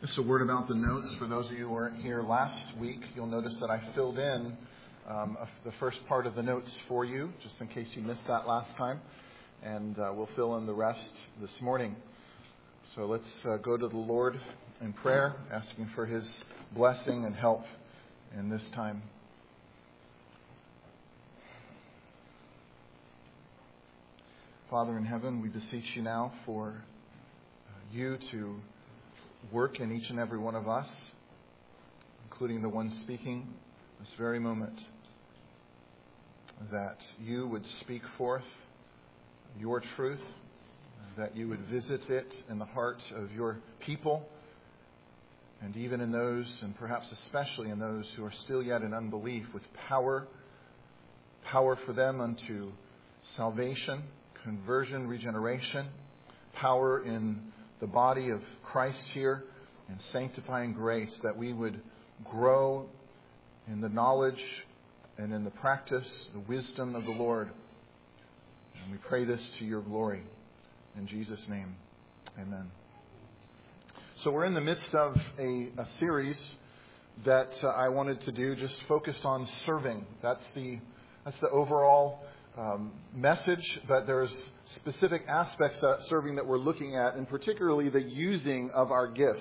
Just a word about the notes. For those of you who weren't here last week, you'll notice that I filled in the first part of the notes for you, just in case you missed that last time. And we'll fill in the rest this morning. So let's go to the Lord in prayer, asking for His blessing and help in this time. Father in heaven, we beseech you now for you to work in each and every one of us, including the one speaking this very moment, that you would speak forth your truth, that you would visit it in the heart of your people, and even in those, and perhaps especially in those who are still yet in unbelief, with power for them unto salvation, conversion, regeneration, power in the body of Christ here, and sanctifying grace, that we would grow in the knowledge and in the practice, the wisdom of the Lord. And we pray this to your glory. In Jesus' name, amen. So we're in the midst of a series that I wanted to do, just focused on serving. That's the overall message, but there's specific aspects of serving that we're looking at, and particularly the using of our gifts.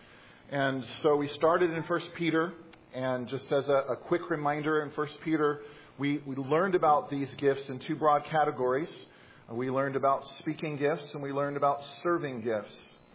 And so we started in 1 Peter, and just as a quick reminder, in 1 Peter, we learned about these gifts in two broad categories. We learned about speaking gifts, and we learned about serving gifts.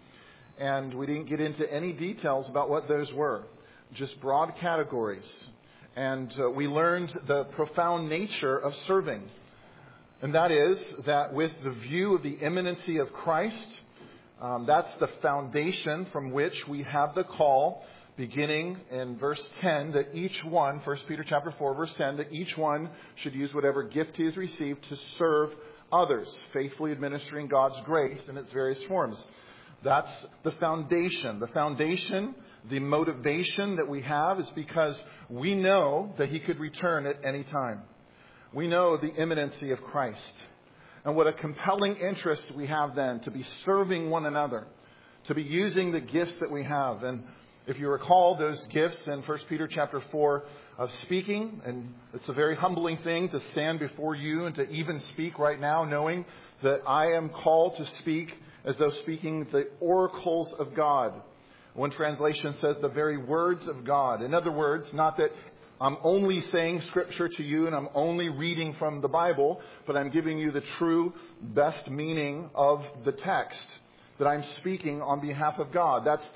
And we didn't get into any details about what those were, just broad categories. And we learned the profound nature of serving. And that is that with the view of the imminency of Christ, that's the foundation from which we have the call, beginning in verse 10, that each one, 1 Peter chapter 4, verse 10, that each one should use whatever gift he has received to serve others, faithfully administering God's grace in its various forms. That's the foundation. The foundation, the motivation that we have is because we know that He could return at any time. We know the imminency of Christ. And what a compelling interest we have then to be serving one another, to be using the gifts that we have. And if you recall those gifts in 1 Peter chapter 4 of speaking, and it's a very humbling thing to stand before you and to even speak right now, knowing that I am called to speak as though speaking the oracles of God. One translation says the very words of God. In other words, not that I'm only saying Scripture to you and I'm only reading from the Bible, but I'm giving you the true, best meaning of the text, that I'm speaking on behalf of God. That's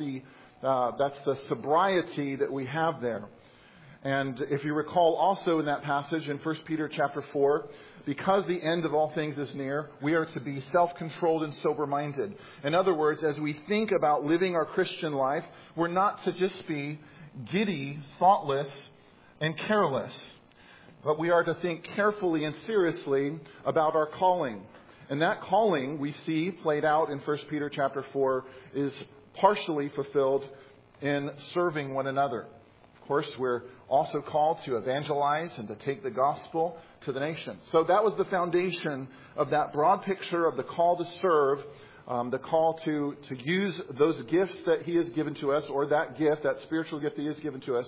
the sobriety that we have there. And if you recall also in that passage in 1 Peter chapter 4, because the end of all things is near, we are to be self-controlled and sober-minded. In other words, as we think about living our Christian life, we're not to just be giddy, thoughtless, and careless, but we are to think carefully and seriously about our calling. And that calling we see played out in 1 Peter chapter 4 is partially fulfilled in serving one another. Of course, we're also called to evangelize and to take the gospel to the nations. So that was the foundation of that broad picture of the call to serve, the call to use those gifts that He has given to us, or that gift, that spiritual gift He has given to us,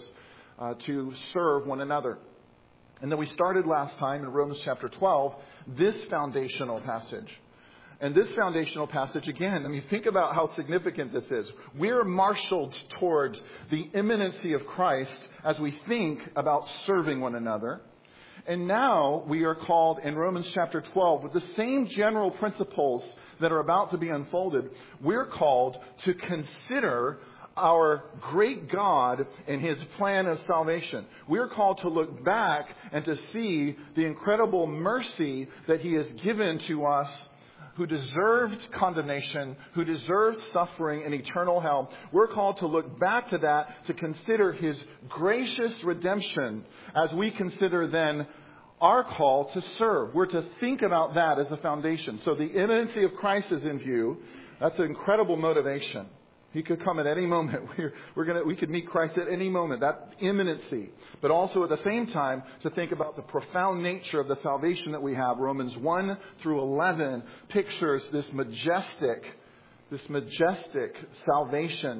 to serve one another. And then we started last time in Romans chapter 12, this foundational passage. And this foundational passage, again, think about how significant this is. We're marshaled towards the imminency of Christ as we think about serving one another. And now we are called in Romans chapter 12, with the same general principles that are about to be unfolded, we're called to consider our great God and His plan of salvation. We're called to look back and to see the incredible mercy that He has given to us, who deserved condemnation, who deserved suffering and eternal hell. We're called to look back to that, to consider His gracious redemption as we consider then our call to serve. We're to think about that as a foundation. So the imminency of Christ is in view. That's an incredible motivation. He could come at any moment. We could meet Christ at any moment. That imminency. But also at the same time to think about the profound nature of the salvation that we have. Romans 1 through 11 pictures this majestic salvation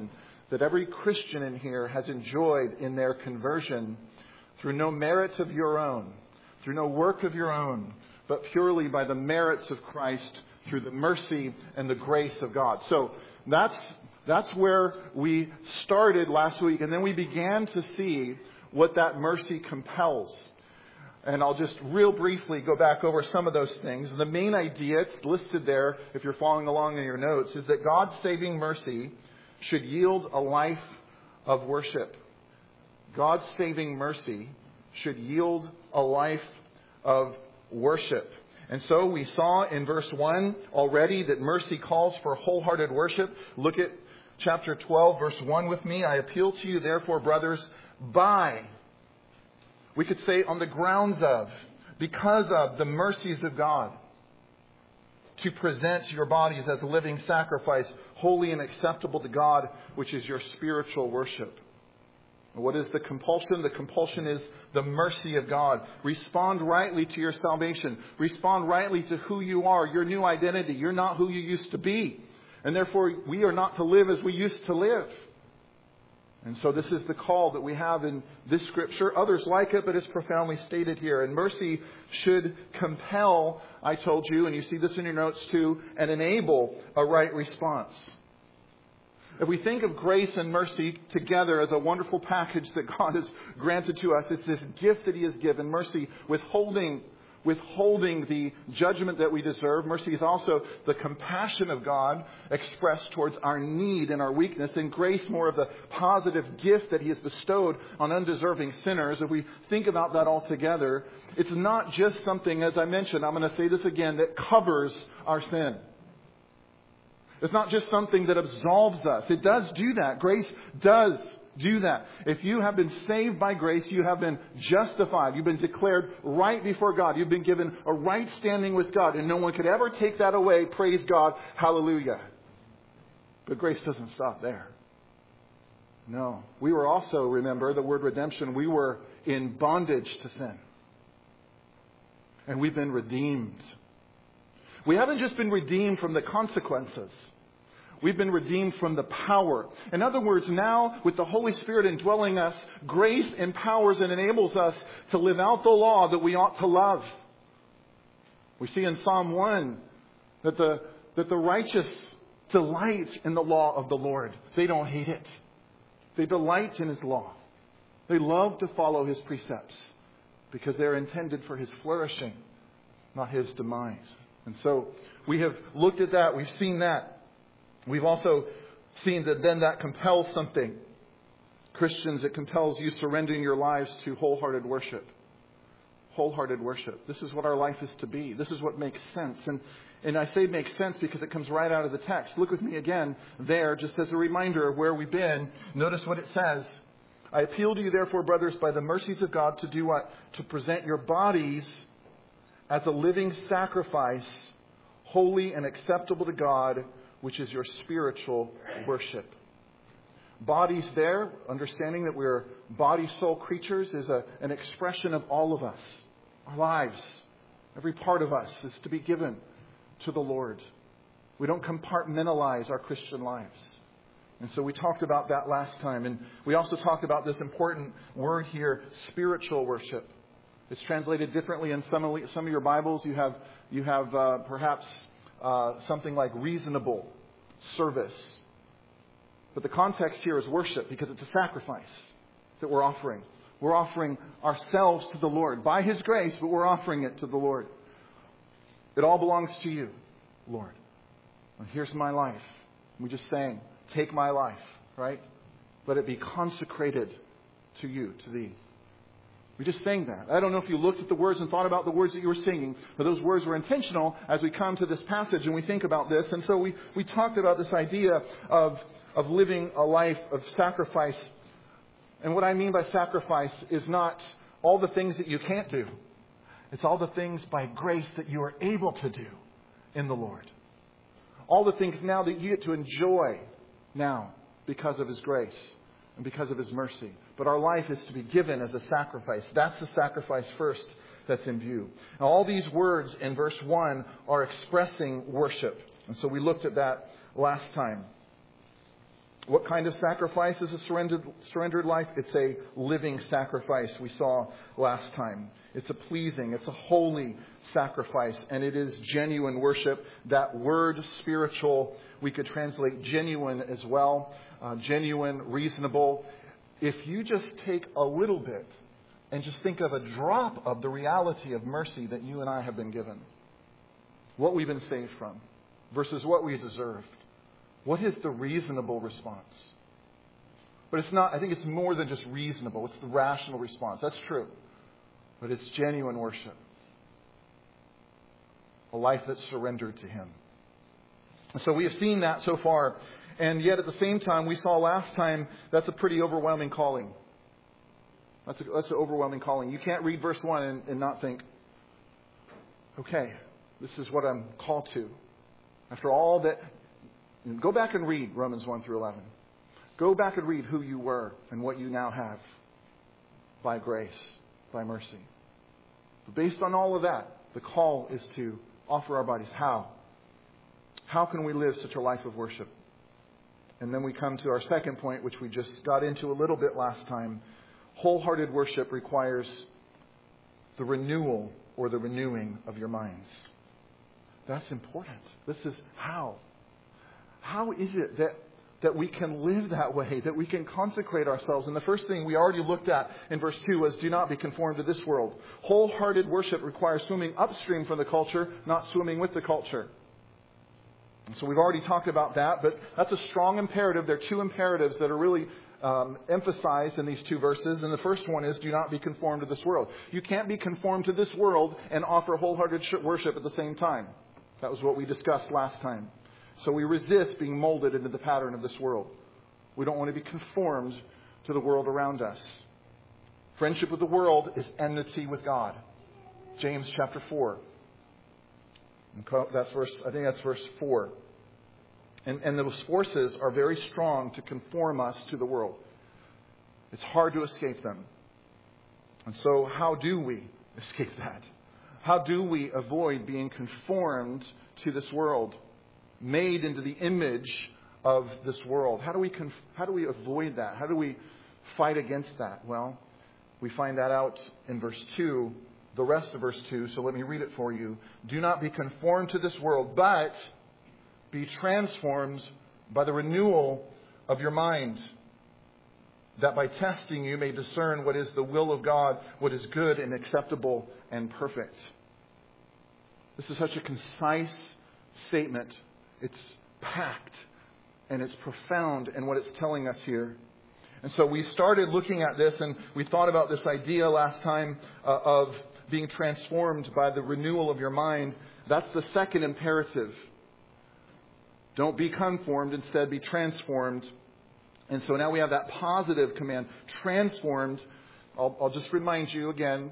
that every Christian in here has enjoyed in their conversion through no merits of your own, through no work of your own, but purely by the merits of Christ through the mercy and the grace of God. So that's where we started last week. And then we began to see what that mercy compels. And I'll just real briefly go back over some of those things. The main idea, it's listed there if you're following along in your notes, is that God's saving mercy should yield a life of worship. God's saving mercy should yield a life of worship. And so we saw in verse 1 already that mercy calls for wholehearted worship. Look at chapter 12, verse 1 with me. I appeal to you, therefore, brothers, by, we could say on the grounds of, because of the mercies of God, to present your bodies as a living sacrifice, holy and acceptable to God, which is your spiritual worship. What is the compulsion? The compulsion is the mercy of God. Respond rightly to your salvation. Respond rightly to who you are, your new identity. You're not who you used to be. And therefore, we are not to live as we used to live. And so this is the call that we have in this scripture. Others like it, but it's profoundly stated here. And mercy should compel, I told you, and you see this in your notes too, and enable a right response. If we think of grace and mercy together as a wonderful package that God has granted to us, it's this gift that He has given. Mercy, withholding the judgment that we deserve. Mercy is also the compassion of God expressed towards our need and our weakness. And grace, more of the positive gift that He has bestowed on undeserving sinners. If we think about that all together, it's not just something, as I mentioned, I'm going to say this again, that covers our sin. It's not just something that absolves us. It does do that. Grace does do that. If you have been saved by grace, you have been justified. You've been declared right before God. You've been given a right standing with God. And no one could ever take that away. Praise God. Hallelujah. But grace doesn't stop there. No. We were also, remember the word redemption, we were in bondage to sin. And we've been redeemed. We haven't just been redeemed from the consequences. We've been redeemed from the power. In other words, now with the Holy Spirit indwelling us, grace empowers and enables us to live out the law that we ought to love. We see in Psalm 1 that the righteous delight in the law of the Lord. They don't hate it. They delight in His law. They love to follow His precepts because they're intended for His flourishing, not His demise. And so we have looked at that. We've seen that. We've also seen that then that compels something. Christians, it compels you surrendering your lives to wholehearted worship. Wholehearted worship. This is what our life is to be. This is what makes sense. And I say makes sense because it comes right out of the text. Look with me again there, just as a reminder of where we've been. Notice what it says. I appeal to you, therefore, brothers, by the mercies of God, to do what? To present your bodies as a living sacrifice, holy and acceptable to God, which is your spiritual worship. Bodies there, understanding that we're body, soul creatures, is an expression of all of us. Our lives, every part of us is to be given to the Lord. We don't compartmentalize our Christian lives. And so we talked about that last time. And we also talked about this important word here, spiritual worship. It's translated differently in some of your Bibles. You have perhaps something like reasonable service. But the context here is worship because it's a sacrifice that we're offering. We're offering ourselves to the Lord by His grace, but we're offering it to the Lord. It all belongs to you, Lord. And here's my life. We just sang, take my life, right? Let it be consecrated to you, to thee. We just sang that. I don't know if you looked at the words and thought about the words that you were singing, but those words were intentional as we come to this passage and we think about this. And so we talked about this idea of living a life of sacrifice. And what I mean by sacrifice is not all the things that you can't do. It's all the things by grace that you are able to do in the Lord. All the things now that you get to enjoy now because of His grace and because of His mercy. But our life is to be given as a sacrifice. That's the sacrifice first that's in view. Now, all these words in verse 1 are expressing worship. And so we looked at that last time. What kind of sacrifice is a surrendered life? It's a living sacrifice we saw last time. It's a pleasing, it's a holy sacrifice, and it is genuine worship. That word spiritual, we could translate genuine as well. Genuine, reasonable. If you just take a little bit and just think of a drop of the reality of mercy that you and I have been given, what we've been saved from versus what we deserved, what is the reasonable response? But it's not, I think it's more than just reasonable. It's the rational response. That's true. But it's genuine worship. A life that's surrendered to Him. So we have seen that so far. And yet at the same time, we saw last time, that's a pretty overwhelming calling. That's an overwhelming calling. You can't read verse 1 and not think, okay, this is what I'm called to. After all that, go back and read Romans 1 through 11. Go back and read who you were and what you now have by grace, by mercy. But based on all of that, the call is to offer our bodies. How? How can we live such a life of worship? And then we come to our second point, which we just got into a little bit last time. Wholehearted worship requires the renewal or the renewing of your minds. That's important. This is how. How is it that we can live that way, that we can consecrate ourselves? And the first thing we already looked at in verse 2 was, do not be conformed to this world. Wholehearted worship requires swimming upstream from the culture, not swimming with the culture. And so we've already talked about that, but that's a strong imperative. There are two imperatives that are really emphasized in these two verses. And the first one is, do not be conformed to this world. You can't be conformed to this world and offer wholehearted worship at the same time. That was what we discussed last time. So we resist being molded into the pattern of this world. We don't want to be conformed to the world around us. Friendship with the world is enmity with God. James chapter 4. That's verse 4. And those forces are very strong to conform us to the world. It's hard to escape them. And so how do we escape that? How do we avoid being conformed to this world, made into the image of this world? How do we avoid that? How do we fight against that? Well, we find that out in verse 2, the rest of verse 2. So let me read it for you. Do not be conformed to this world, but be transformed by the renewal of your mind, that by testing you may discern what is the will of God, what is good and acceptable and perfect. This is such a concise statement. It's packed and it's profound in what it's telling us here. And so we started looking at this, and we thought about this idea last time of being transformed by the renewal of your mind. That's the second imperative. Don't be conformed, instead be transformed. And so now we have that positive command, transformed. I'll just remind you again,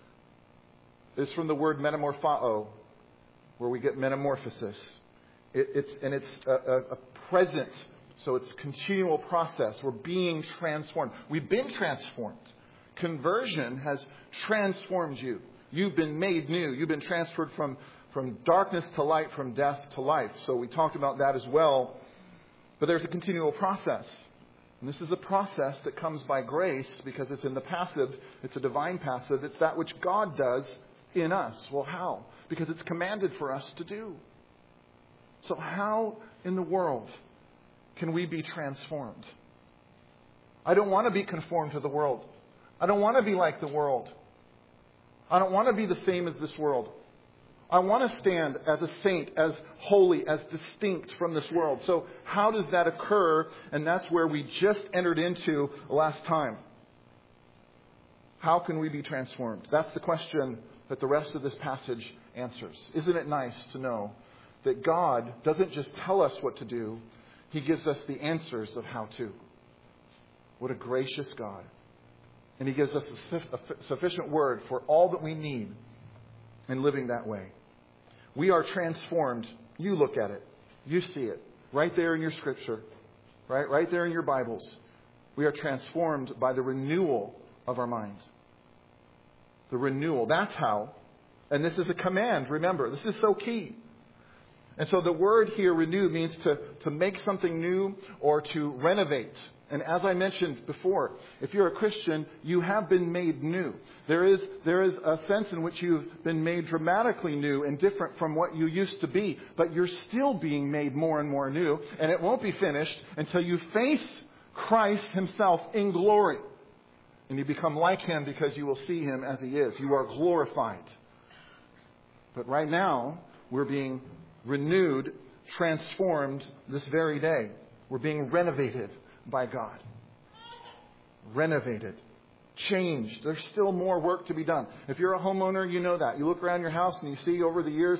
it's from the word metamorphao, where we get metamorphosis. It's a present, so it's a continual process. We're being transformed. We've been transformed. Conversion has transformed you. You've been made new. You've been transferred from darkness to light, from death to life. So we talked about that as well. But there's a continual process. And this is a process that comes by grace because it's in the passive. It's a divine passive. It's that which God does in us. Well, how? Because it's commanded for us to do. So how in the world can we be transformed? I don't want to be conformed to the world. I don't want to be like the world. I don't want to be the same as this world. I want to stand as a saint, as holy, as distinct from this world. So how does that occur? And that's where we just entered into last time. How can we be transformed? That's the question that the rest of this passage answers. Isn't it nice to know that God doesn't just tell us what to do, He gives us the answers of how to. What a gracious God. And He gives us a sufficient word for all that we need in living that way. We are transformed. You look at it. You see it. Right there in your scripture. Right there in your Bibles. We are transformed by the renewal of our mind. The renewal. That's how. And this is a command. Remember, this is so key. And so the word here, renew, means to make something new or to renovate. And as I mentioned before, if you're a Christian, you have been made new. There is a sense in which you've been made dramatically new and different from what you used to be. But you're still being made more and more new. And it won't be finished until you face Christ himself in glory. And you become like him because you will see him as he is. You are glorified. But right now, we're being renewed, transformed this very day. We're being renovated by God. Renovated. Changed. There's still more work to be done. If you're a homeowner, you know that. You look around your house and you see over the years,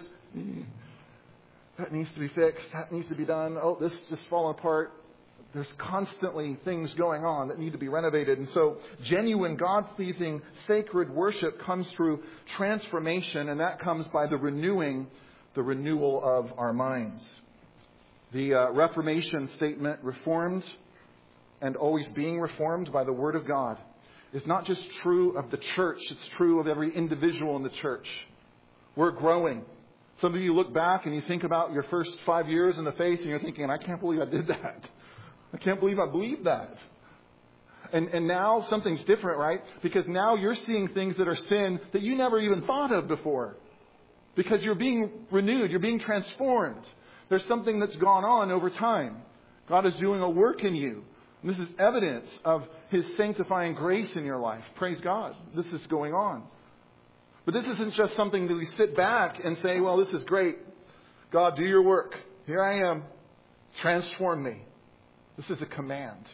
that needs to be fixed. That needs to be done. Oh, this is just falling apart. There's constantly things going on that need to be renovated. And so genuine, God-pleasing, sacred worship comes through transformation, and that comes by the renewal of our minds. The Reformation statement, reformed and always being reformed by the Word of God, is not just true of the church, it's true of every individual in the church. We're growing. Some of you look back and you think about your first 5 years in the faith and you're thinking, I can't believe I did that. I can't believe I believed that. And now something's different, right? Because now you're seeing things that are sin that you never even thought of before. Because you're being renewed, you're being transformed. There's something that's gone on over time. God is doing a work in you. And this is evidence of his sanctifying grace in your life. Praise God. This is going on. But this isn't just something that we sit back and say, well, this is great. God, do your work. Here I am. Transform me. This is a command.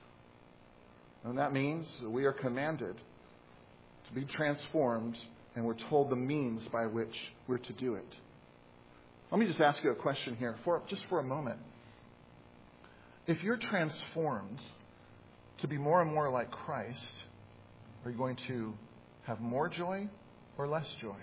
And that means we are commanded to be transformed, and we're told the means by which we're to do it. Let me just ask you a question here, for a moment. If you're transformed to be more and more like Christ, are you going to have more joy or less joy?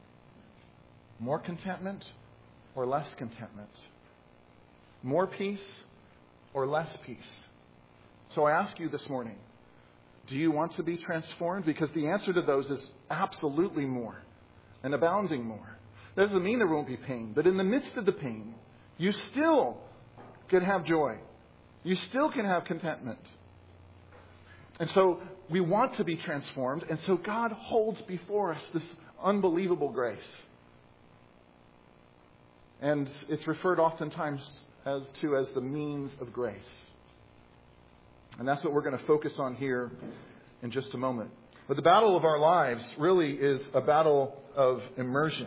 More contentment or less contentment? More peace or less peace? So I ask you this morning, do you want to be transformed? Because the answer to those is absolutely more and abounding more. That doesn't mean there won't be pain, but in the midst of the pain, you still can have joy. You still can have contentment. And so we want to be transformed, and so God holds before us this unbelievable grace. And it's referred oftentimes as the means of grace. And that's what we're going to focus on here in just a moment. But the battle of our lives really is a battle of immersion.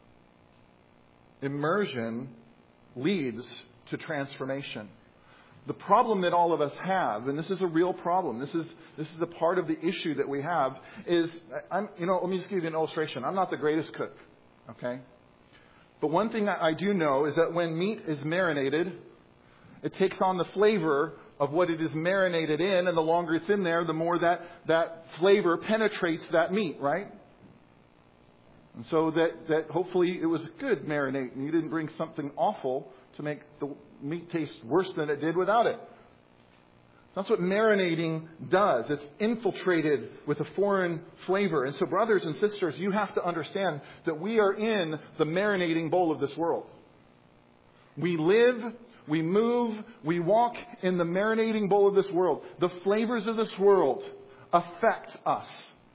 Immersion leads to transformation. The problem that all of us have, and this is a real problem, this is a part of the issue that we have, is, let me just give you an illustration. I'm not the greatest cook, okay? But one thing I do know is that when meat is marinated, it takes on the flavor of what it is marinated in, and the longer it's in there, the more that flavor penetrates that meat, right? And so that hopefully it was a good marinade, and you didn't bring something awful to make the meat taste worse than it did without it. That's what marinating does. It's infiltrated with a foreign flavor. And so, brothers and sisters, you have to understand that we are in the marinating bowl of this world. We live, we move, we walk in the marinating bowl of this world. The flavors of this world affect us.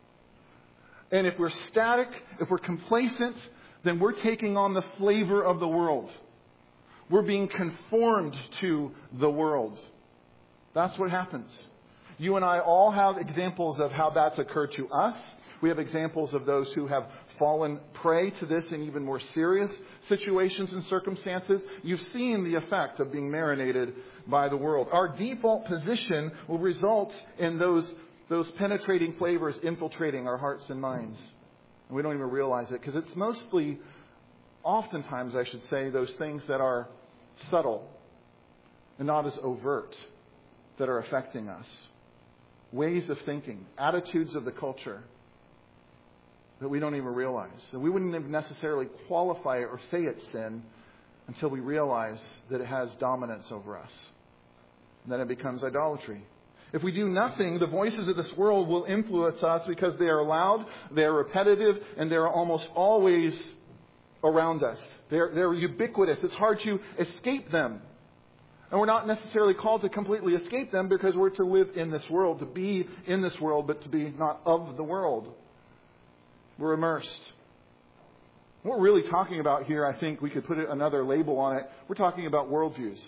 And if we're static, if we're complacent, then we're taking on the flavor of the world. We're being conformed to the world. That's what happens. You and I all have examples of how that's occurred to us. We have examples of those who have fallen prey to this in even more serious situations and circumstances. You've seen the effect of being marinated by the world. Our default position will result in those penetrating flavors infiltrating our hearts and minds. And we don't even realize it because it's mostly, oftentimes I should say, those things that are subtle and not as overt that are affecting us. Ways of thinking, attitudes of the culture that we don't even realize. And we wouldn't even necessarily qualify it or say it's sin until we realize that it has dominance over us. And then it becomes idolatry. If we do nothing, the voices of this world will influence us because they are loud, they are repetitive, and they are almost always around us. They're ubiquitous. It's hard to escape them. And we're not necessarily called to completely escape them because we're to live in this world, to be in this world, but to be not of the world. We're immersed. What we're really talking about here, I think we could put another label on it. We're talking about worldviews.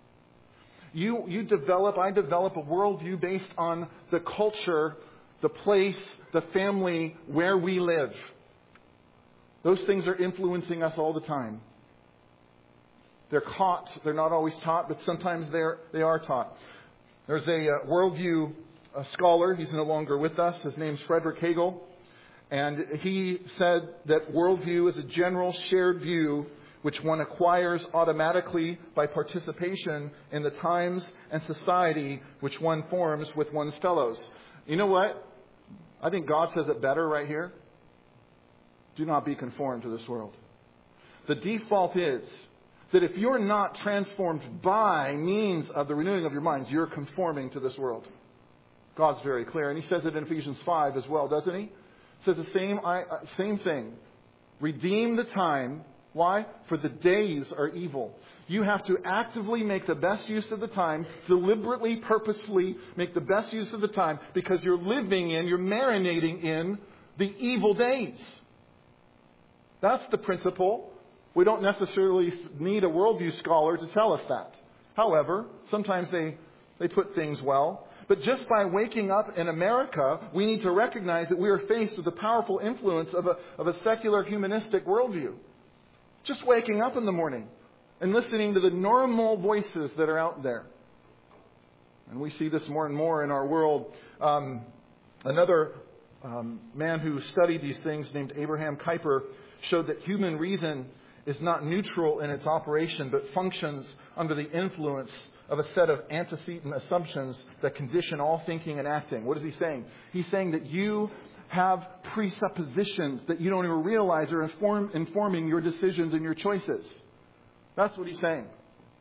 I develop a worldview based on the culture, the place, the family, where we live. Those things are influencing us all the time. They're caught. They're not always taught, but sometimes they are taught. There's a worldview scholar. He's no longer with us. His name's Frederick Hegel. And he said that worldview is a general shared view which one acquires automatically by participation in the times and society which one forms with one's fellows. You know what? I think God says it better right here. Do not be conformed to this world. The default is that if you're not transformed by means of the renewing of your minds, you're conforming to this world. God's very clear. And he says it in Ephesians 5 as well, doesn't he? Says the same thing. Redeem the time. Why? For the days are evil. You have to actively make the best use of the time, deliberately, purposely make the best use of the time, because you're marinating in the evil days. That's the principle. We don't necessarily need a worldview scholar to tell us that. However, sometimes they put things well. But just by waking up in America, we need to recognize that we are faced with the powerful influence of a secular humanistic worldview. Just waking up in the morning and listening to the normal voices that are out there. And we see this more and more in our world. Another man who studied these things named Abraham Kuyper showed that human reason is not neutral in its operation, but functions under the influence of a set of antecedent assumptions that condition all thinking and acting. What is he saying? He's saying that you have presuppositions that you don't even realize are informing your decisions and your choices. That's what he's saying.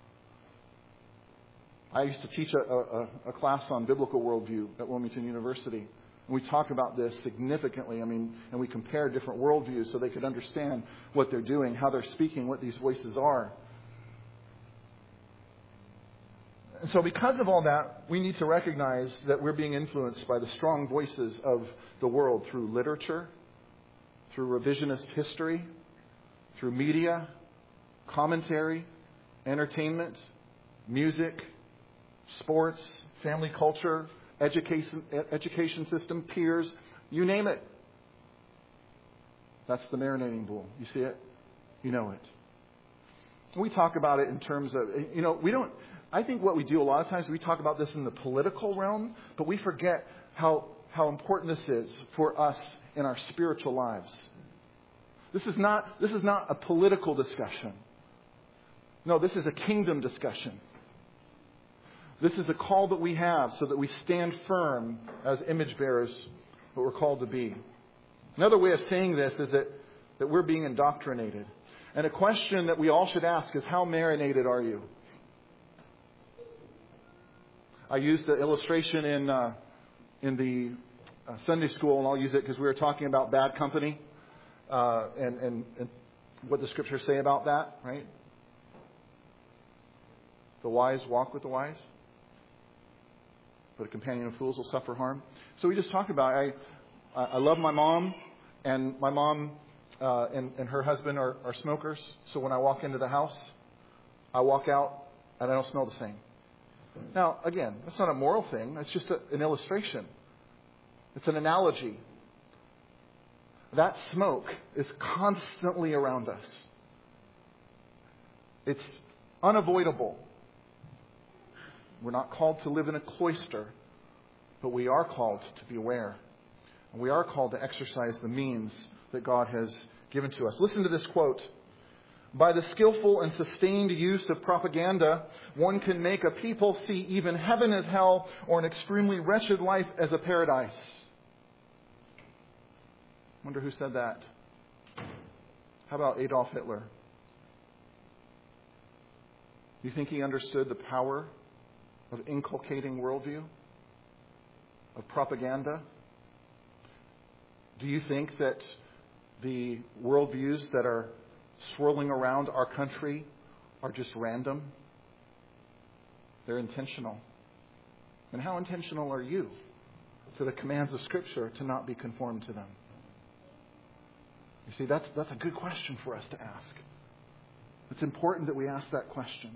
I used to teach a class on biblical worldview at Wilmington University. And we talk about this significantly. And we compare different worldviews so they could understand what they're doing, how they're speaking, what these voices are. And so because of all that, we need to recognize that we're being influenced by the strong voices of the world through literature, through revisionist history, through media, commentary, entertainment, music, sports, family culture, education system, peers, you name it. That's the marinating pool. You see it? You know it. We talk about it in terms of, I think what we do a lot of times, we talk about this in the political realm, but we forget how important this is for us in our spiritual lives. This is not a political discussion. No, this is a kingdom discussion. This is a call that we have so that we stand firm as image bearers, what we're called to be. Another way of saying this is that we're being indoctrinated. And a question that we all should ask is, how marinated are you? I used the illustration in the Sunday school, and I'll use it because we were talking about bad company and what the scriptures say about that, right? The wise walk with the wise, but a companion of fools will suffer harm. So we just talked about, I love my mom, and my mom and her husband are smokers. So when I walk into the house, I walk out and I don't smell the same. Now, again, that's not a moral thing. That's just an illustration. It's an analogy. That smoke is constantly around us. It's unavoidable. We're not called to live in a cloister, but we are called to be aware. And we are called to exercise the means that God has given to us. Listen to this quote. By the skillful and sustained use of propaganda, one can make a people see even heaven as hell or an extremely wretched life as a paradise. Wonder who said that. How about Adolf Hitler? Do you think he understood the power of inculcating worldview? Of propaganda? Do you think that the worldviews that are swirling around our country are just random. They're intentional. And how intentional are you to the commands of Scripture to not be conformed to them? You see, that's a good question for us to ask. It's important that we ask that question.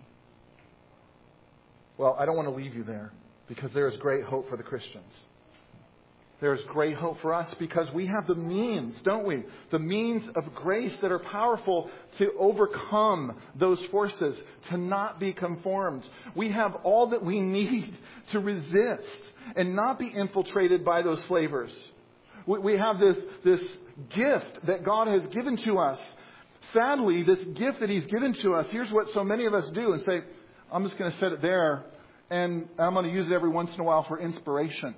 Well, I don't want to leave you there, because there is great hope for the Christians. There is great hope for us because we have the means, don't we? The means of grace that are powerful to overcome those forces, to not be conformed. We have all that we need to resist and not be infiltrated by those flavors. We have this gift that God has given to us. Sadly, this gift that He's given to us, here's what so many of us do and say, I'm just going to set it there and I'm going to use it every once in a while for inspiration.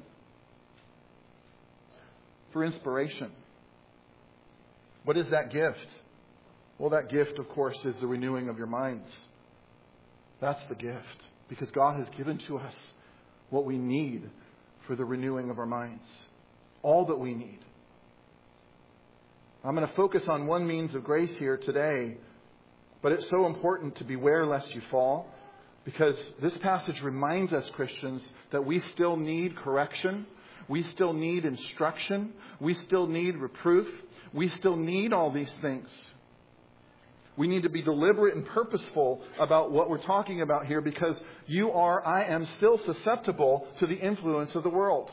For inspiration. What is that gift? Well, that gift, of course, is the renewing of your minds. That's the gift. Because God has given to us what we need for the renewing of our minds. All that we need. I'm going to focus on one means of grace here today. But it's so important to beware lest you fall. Because this passage reminds us, Christians, that we still need correction. We still need instruction. We still need reproof. We still need all these things. We need to be deliberate and purposeful about what we're talking about here, because I am still susceptible to the influence of the world.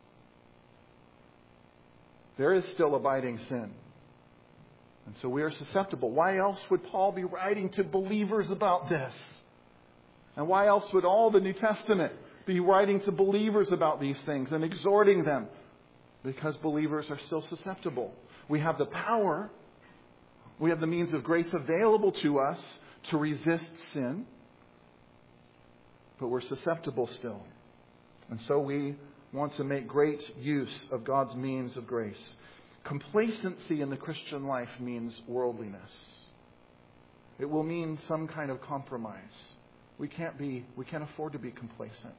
There is still abiding sin. And so we are susceptible. Why else would Paul be writing to believers about this? And why else would all the New Testament be writing to believers about these things and exhorting them? Because believers are still susceptible. We have the power. We have the means of grace available to us to resist sin. But we're susceptible still. And so we want to make great use of God's means of grace. Complacency in the Christian life means worldliness. It will mean some kind of compromise. We can't afford to be complacent.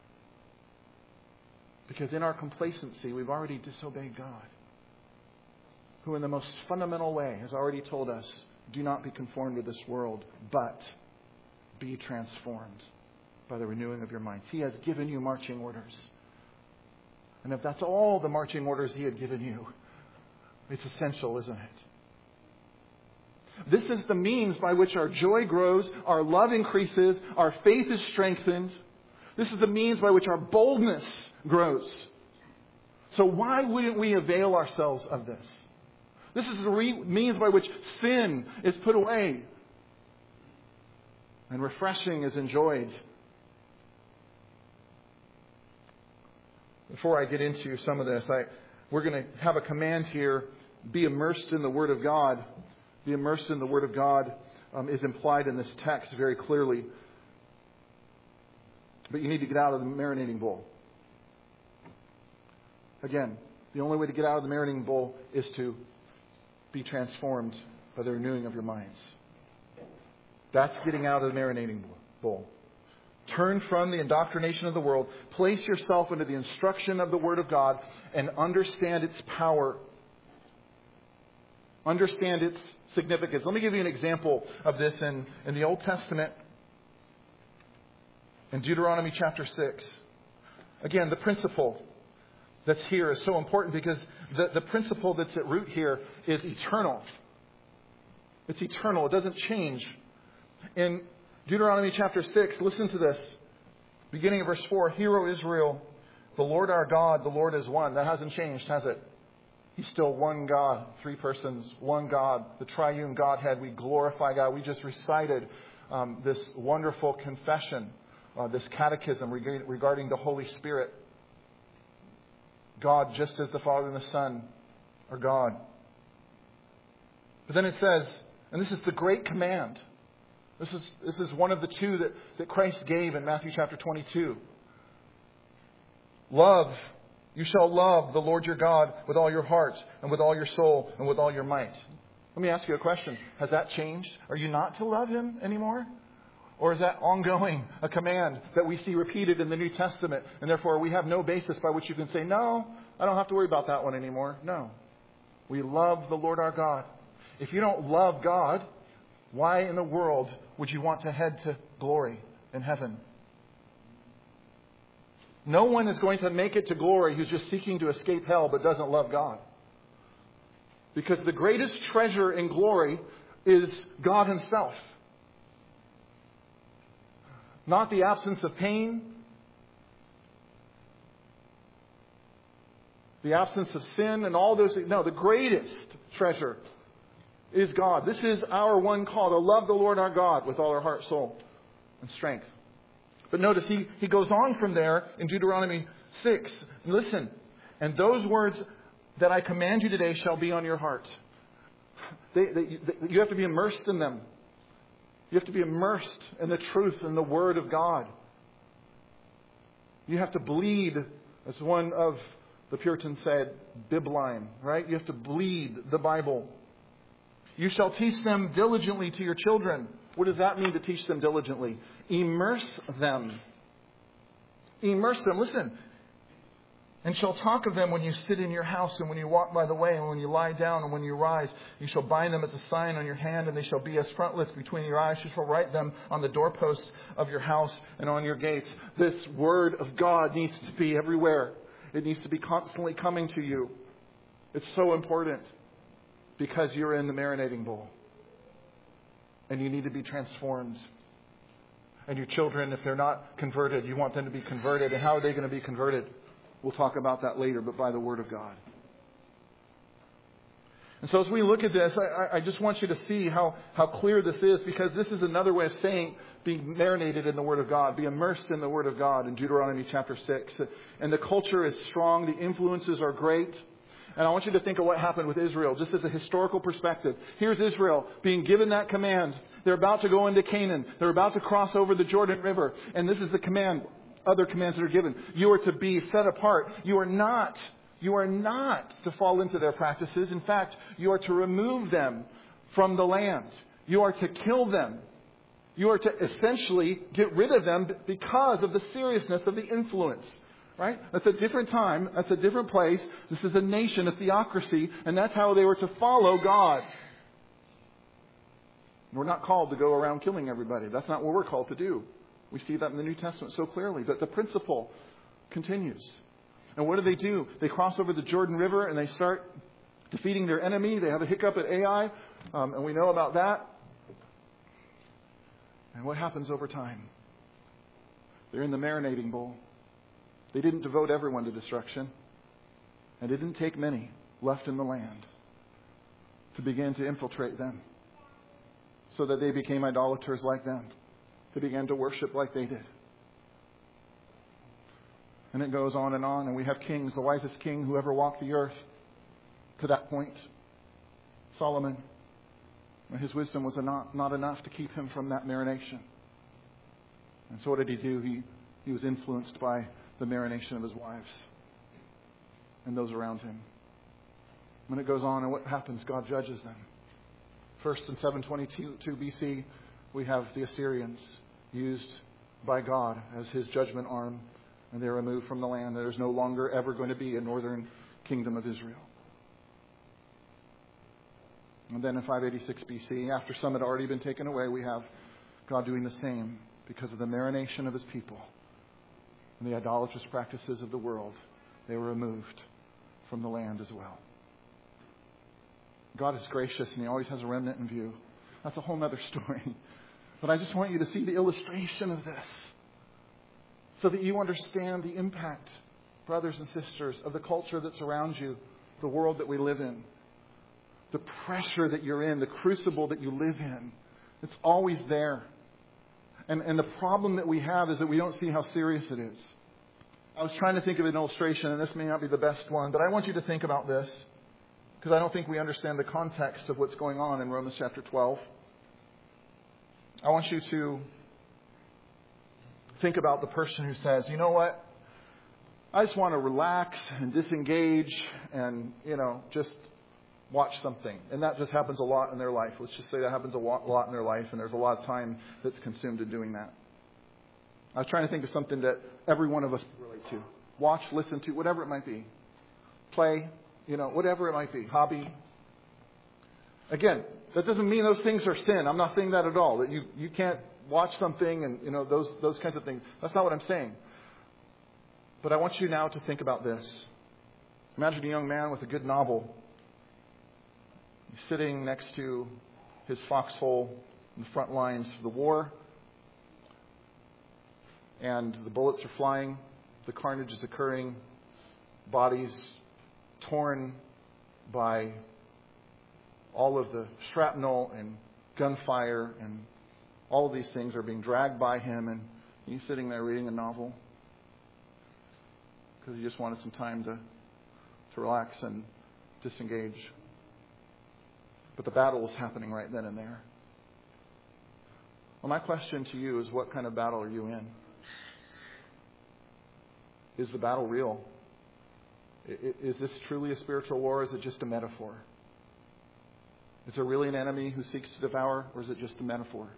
Because in our complacency, we've already disobeyed God, who in the most fundamental way has already told us, do not be conformed to this world, but be transformed by the renewing of your minds. He has given you marching orders. And if that's all the marching orders He had given you, it's essential, isn't it? This is the means by which our joy grows, our love increases, our faith is strengthened. This is the means by which our boldness grows. So why wouldn't we avail ourselves of this? This is the means by which sin is put away and refreshing is enjoyed. Before I get into some of this, we're going to have a command here, be immersed in the Word of God. Be immersed in the Word of God is implied in this text very clearly. But you need to get out of the marinating bowl. Again, the only way to get out of the marinating bowl is to be transformed by the renewing of your minds. That's getting out of the marinating bowl. Turn from the indoctrination of the world. Place yourself into the instruction of the Word of God and understand its power. Understand its significance. Let me give you an example of this in the Old Testament. In Deuteronomy chapter 6. Again, the principle that's here is so important because the principle that's at root here is eternal. It's eternal. It doesn't change. In Deuteronomy chapter 6, listen to this. Beginning of verse 4, Hear, O Israel, the Lord our God, the Lord is one. That hasn't changed, has it? He's still one God, three persons, one God, the triune Godhead. We glorify God. We just recited this wonderful confession, this catechism regarding the Holy Spirit. God, just as the Father and the Son are God. But then it says, and this is the great command. This is one of the two that Christ gave in Matthew chapter 22. You shall love the Lord your God with all your heart and with all your soul and with all your might. Let me ask you a question. Has that changed? Are you not to love Him anymore? Or is that ongoing, a command that we see repeated in the New Testament, and therefore we have no basis by which you can say, no, I don't have to worry about that one anymore? No. We love the Lord our God. If you don't love God, Why in the world would you want to head to glory in heaven? No one is going to make it to glory who's just seeking to escape hell but doesn't love God. Because the greatest treasure in glory is God Himself. Not the absence of pain, the absence of sin and all those things. No, the greatest treasure is God. This is our one call, to love the Lord our God with all our heart, soul, and strength. But notice he goes on from there in Deuteronomy 6. Listen, and those words that I command you today shall be on your heart. You have to be immersed in them. You have to be immersed in the truth and the Word of God. You have to bleed, as one of the Puritans said, bibline, right? You have to bleed the Bible. You shall teach them diligently to your children. What does that mean, to teach them diligently? Immerse them. Immerse them. Listen. And shall talk of them when you sit in your house, and when you walk by the way, and when you lie down, and when you rise. You shall bind them as a sign on your hand, and they shall be as frontlets between your eyes. You shall write them on the doorposts of your house and on your gates. This Word of God needs to be everywhere. It needs to be constantly coming to you. It's so important, because you're in the marinating bowl. And you need to be transformed. And your children, if they're not converted, you want them to be converted. And how are they going to be converted? We'll talk about that later, but by the Word of God. And so as we look at this, I just want you to see how clear this is, because this is another way of saying being marinated in the Word of God, be immersed in the Word of God in Deuteronomy chapter 6. And the culture is strong, the influences are great. And I want you to think of what happened with Israel, just as a historical perspective. Here's Israel being given that command. They're about to go into Canaan. They're about to cross over the Jordan River. And this is the command, other commands that are given. You are to be set apart. You are not to fall into their practices. In fact, you are to remove them from the land. You are to kill them. You are to essentially get rid of them because of the seriousness of the influence. Right? That's a different time. That's a different place. This is a nation, a theocracy, and that's how they were to follow God. We're not called to go around killing everybody. That's not what we're called to do. We see that in the New Testament so clearly. But the principle continues. And what do? They cross over the Jordan River and they start defeating their enemy. They have a hiccup at Ai, and we know about that. And what happens over time? They're in the marinating bowl. They didn't devote everyone to destruction. And it didn't take many left in the land to begin to infiltrate them, so that they became idolaters like them. They began to worship like they did. And it goes on, and we have kings, the wisest king who ever walked the earth to that point, Solomon. And his wisdom was not enough to keep him from that marination. And so what did he do? He was influenced by the marination of his wives and those around him. When it goes on, and what happens? God judges them. First, in 722 BC, we have the Assyrians used by God as His judgment arm, and they're removed from the land. There's no longer ever going to be a northern kingdom of Israel. And then in 586 BC, after some had already been taken away, we have God doing the same because of the marination of His people and the idolatrous practices of the world. They were removed from the land as well. God is gracious, and He always has a remnant in view. That's a whole other story. But I just want you to see the illustration of this, so that you understand the impact, brothers and sisters, of the culture that surrounds you, the world that we live in, the pressure that you're in, the crucible that you live in. It's always there. And the problem that we have is that we don't see how serious it is. I was trying to think of an illustration, and this may not be the best one, but I want you to think about this, because I don't think we understand the context of what's going on in Romans chapter 12. I want you to think about the person who says, you know what? I just want to relax and disengage and, just watch something. And that just happens a lot in their life. Let's just say that happens a lot in their life, and there's a lot of time that's consumed in doing that. I was trying to think of something that every one of us can relate to. Watch, listen to, whatever it might be. Play, whatever it might be. Hobby. Again, That doesn't mean those things are sin. I'm not saying that at all. That you can't watch something and, those kinds of things. That's not what I'm saying. But I want you now to think about this. Imagine a young man with a good novel. He's sitting next to his foxhole in the front lines of the war. And the bullets are flying. The carnage is occurring. Bodies torn by all of the shrapnel and gunfire, and all of these things are being dragged by him, and he's sitting there reading a novel because he just wanted some time to relax and disengage. But the battle is happening right then and there. Well, my question to you is, what kind of battle are you in? Is the battle real? Is this truly a spiritual war, or is it just a metaphor? Is there really an enemy who seeks to devour, or is it just a metaphor?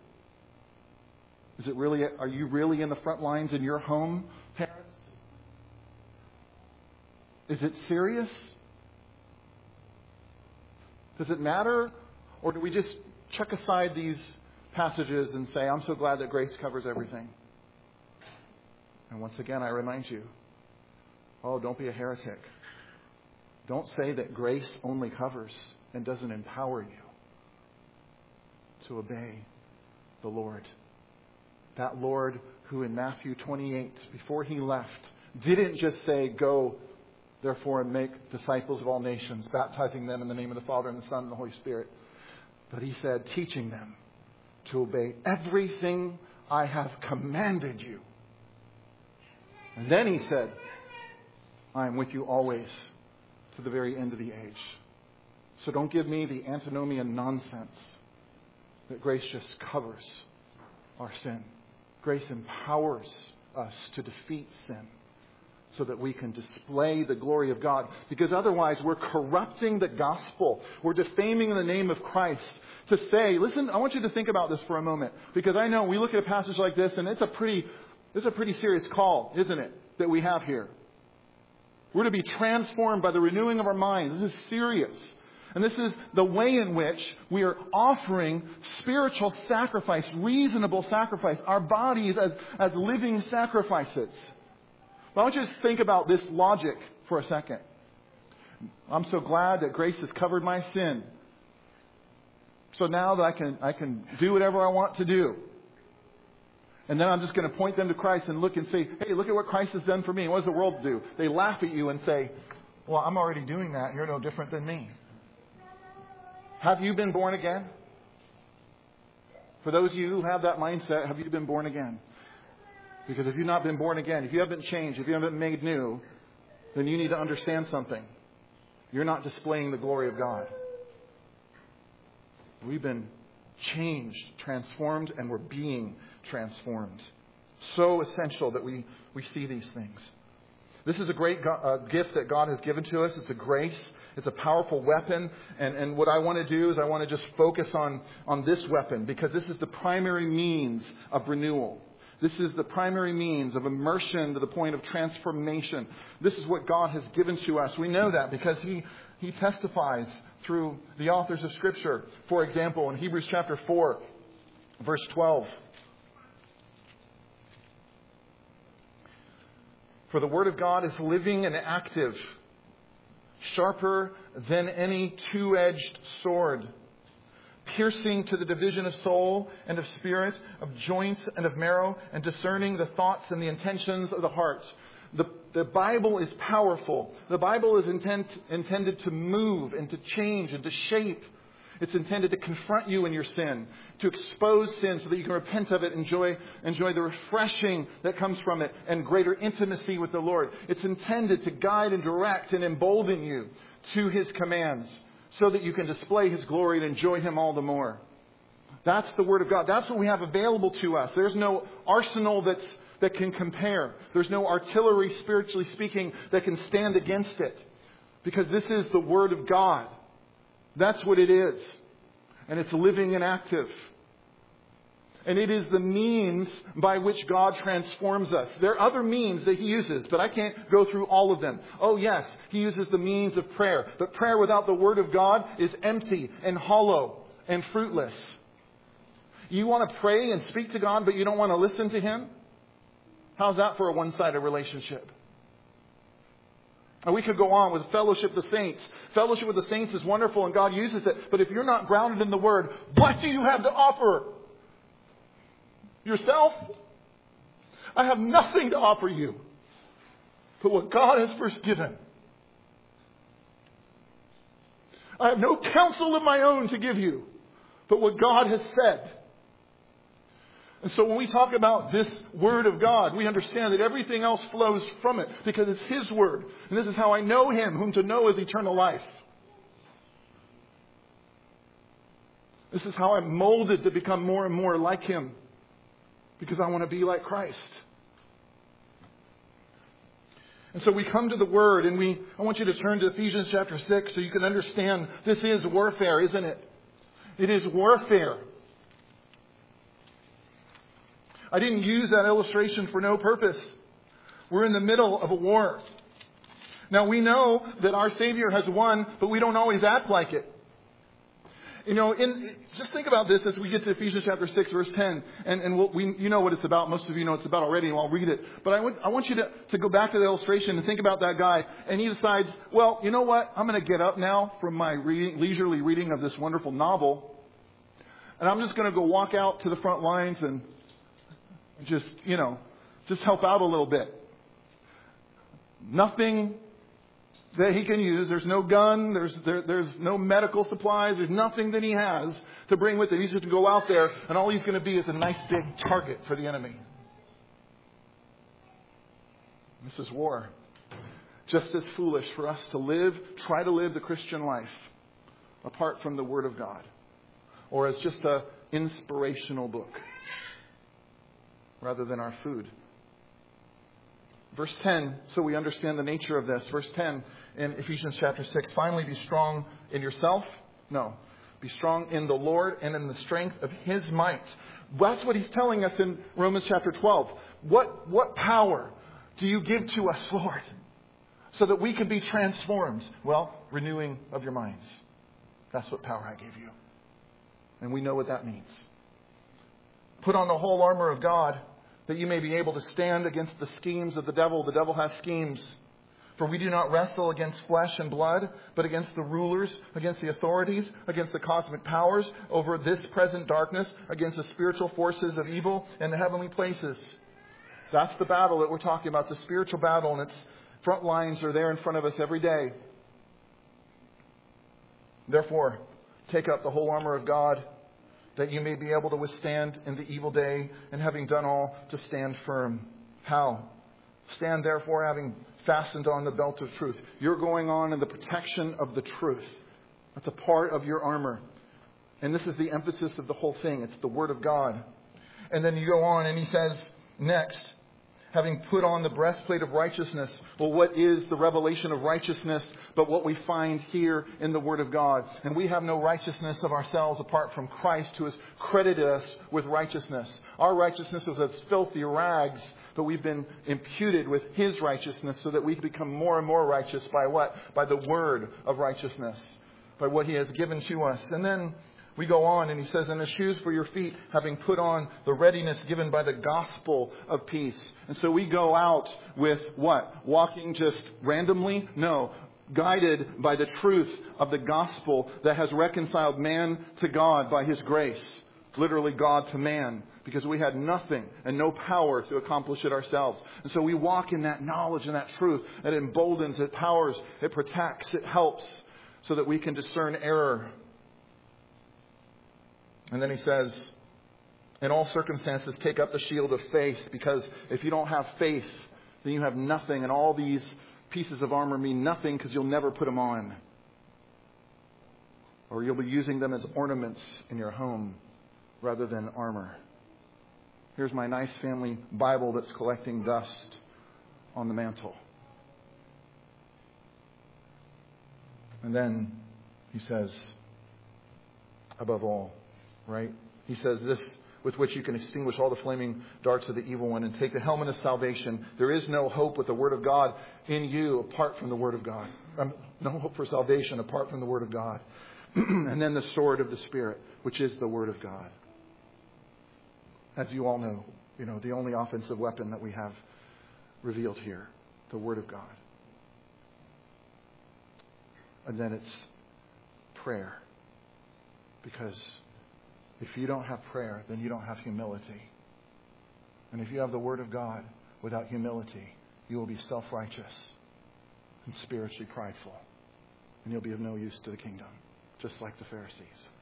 Are you really in the front lines in your home, parents? Is it serious? Does it matter? Or do we just chuck aside these passages and say, I'm so glad that grace covers everything? And once again, I remind you, don't be a heretic. Don't say that grace only covers and doesn't empower you to obey the Lord. That Lord who in Matthew 28, before he left, didn't just say, go, therefore, and make disciples of all nations, baptizing them in the name of the Father and the Son and the Holy Spirit. But he said, teaching them to obey everything I have commanded you. And then he said, I am with you always to the very end of the age. So don't give me the antinomian nonsense that grace just covers our sin. Grace empowers us to defeat sin so that we can display the glory of God. Because otherwise we're corrupting the gospel. We're defaming the name of Christ to say, listen, I want you to think about this for a moment. Because I know we look at a passage like this and it's a pretty serious call, isn't it, that we have here. We're to be transformed by the renewing of our minds. This is serious. And this is the way in which we are offering spiritual sacrifice, reasonable sacrifice, our bodies as living sacrifices. But I want you to think about this logic for a second. I'm so glad that grace has covered my sin. So now that I can do whatever I want to do. And then I'm just going to point them to Christ and look and say, hey, look at what Christ has done for me. What does the world do? They laugh at you and say, well, I'm already doing that. You're no different than me. Have you been born again? For those of you who have that mindset, have you been born again? Because if you've not been born again, if you haven't changed, if you haven't made new, then you need to understand something. You're not displaying the glory of God. We've been changed, transformed, and we're being transformed. So essential that we see these things. This is a great gift that God has given to us. It's a grace. It's a powerful weapon. And what I want to do is I want to just focus on this weapon, because this is the primary means of renewal. This is the primary means of immersion to the point of transformation. This is what God has given to us. We know that because He testifies through the authors of Scripture. For example, in Hebrews chapter 4, verse 12. For the Word of God is living and active, sharper than any two-edged sword, piercing to the division of soul and of spirit, of joints and of marrow, and discerning the thoughts and the intentions of the heart. The Bible is powerful. The Bible is intended to move and to change and to shape. It's intended to confront you in your sin, to expose sin so that you can repent of it, enjoy the refreshing that comes from it, and greater intimacy with the Lord. It's intended to guide and direct and embolden you to His commands so that you can display His glory and enjoy Him all the more. That's the Word of God. That's what we have available to us. There's no arsenal that can compare. There's no artillery, spiritually speaking, that can stand against it. Because this is the Word of God. That's what it is. And it's living and active. And it is the means by which God transforms us. There are other means that He uses, but I can't go through all of them. Oh yes, He uses the means of prayer. But prayer without the Word of God is empty and hollow and fruitless. You want to pray and speak to God, but you don't want to listen to Him? How's that for a one-sided relationship? And we could go on with fellowship with the saints. Fellowship with the saints is wonderful and God uses it. But if you're not grounded in the Word, what do you have to offer? Yourself? I have nothing to offer you but what God has first given. I have no counsel of my own to give you but what God has said. And so when we talk about this Word of God, we understand that everything else flows from it because it's His Word. And this is how I know Him, whom to know is eternal life. This is how I'm molded to become more and more like Him because I want to be like Christ. And so we come to the Word and I want you to turn to Ephesians chapter 6 so you can understand this is warfare, isn't it? It is warfare. I didn't use that illustration for no purpose. We're in the middle of a war. Now we know that our Savior has won, but we don't always act like it. You know, just think about this as we get to Ephesians chapter 6, verse 10. And you know what it's about. Most of you know what it's about already, and I'll read it. But I want you to go back to the illustration and think about that guy. And he decides, well, you know what? I'm going to get up now from my leisurely reading of this wonderful novel. And I'm just going to go walk out to the front lines and just help out a little bit. Nothing that he can use. There's no gun. There's no medical supplies. There's nothing that he has to bring with him. He's just going to go out there, and all he's going to be is a nice big target for the enemy. This is war. Just as foolish for us to try to live the Christian life apart from the Word of God, or as just an inspirational book, rather than our food. Verse 10, so we understand the nature of this. Verse 10 in Ephesians chapter 6. Finally, be strong in yourself. No. Be strong in the Lord and in the strength of His might. That's what He's telling us in Romans chapter 12. What power do you give to us, Lord, so that we can be transformed? Well, renewing of your minds. That's what power I gave you. And we know what that means. Put on the whole armor of God, that you may be able to stand against the schemes of the devil. The devil has schemes. For we do not wrestle against flesh and blood, but against the rulers, against the authorities, against the cosmic powers, over this present darkness, against the spiritual forces of evil in the heavenly places. That's the battle that we're talking about. It's a spiritual battle, and its front lines are there in front of us every day. Therefore, take up the whole armor of God, that you may be able to withstand in the evil day, and having done all, to stand firm. How? Stand therefore, having fastened on the belt of truth. You're going on in the protection of the truth. That's a part of your armor. And this is the emphasis of the whole thing. It's the Word of God. And then you go on and he says, next, having put on the breastplate of righteousness. Well, what is the revelation of righteousness but what we find here in the Word of God? And we have no righteousness of ourselves apart from Christ, who has credited us with righteousness. Our righteousness is as filthy rags, but we've been imputed with His righteousness so that we become more and more righteous by what? By the Word of righteousness, by what He has given to us. And then we go on and he says, and the shoes for your feet, having put on the readiness given by the gospel of peace. And so we go out with what? Walking just randomly? No. Guided by the truth of the gospel that has reconciled man to God by His grace. Literally God to man. Because we had nothing and no power to accomplish it ourselves. And so we walk in that knowledge and that truth. It emboldens, it powers, it protects, it helps. So that we can discern error. And then he says, in all circumstances, take up the shield of faith. Because if you don't have faith, then you have nothing. And all these pieces of armor mean nothing because you'll never put them on. Or you'll be using them as ornaments in your home rather than armor. Here's my nice family Bible that's collecting dust on the mantle. And then he says, above all, right? He says this, with which you can extinguish all the flaming darts of the evil one, and take the helmet of salvation. There is no hope with the Word of God in you apart from the Word of God. No hope for salvation apart from the Word of God. And then the sword of the Spirit, which is the Word of God. As you all know, the only offensive weapon that we have revealed here, the Word of God. And then it's prayer. Because if you don't have prayer, then you don't have humility. And if you have the Word of God without humility, you will be self-righteous and spiritually prideful. And you'll be of no use to the kingdom, just like the Pharisees.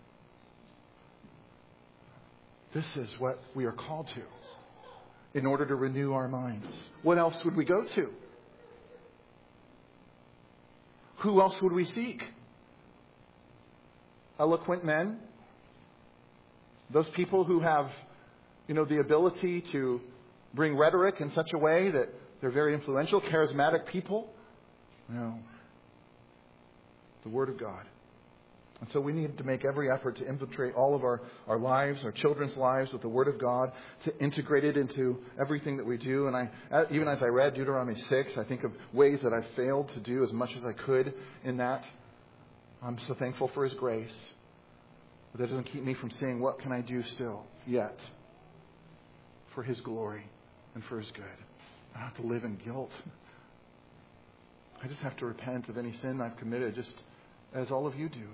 This is what we are called to in order to renew our minds. What else would we go to? Who else would we seek? Eloquent men? Those people who have, the ability to bring rhetoric in such a way that they're very influential, charismatic people? No. The Word of God. And so we need to make every effort to infiltrate all of our lives, our children's lives with the Word of God, to integrate it into everything that we do. And even as I read Deuteronomy 6, I think of ways that I failed to do as much as I could in that. I'm so thankful for His grace. But that doesn't keep me from saying, what can I do still, yet, for His glory and for His good. I don't have to live in guilt. I just have to repent of any sin I've committed, just as all of you do.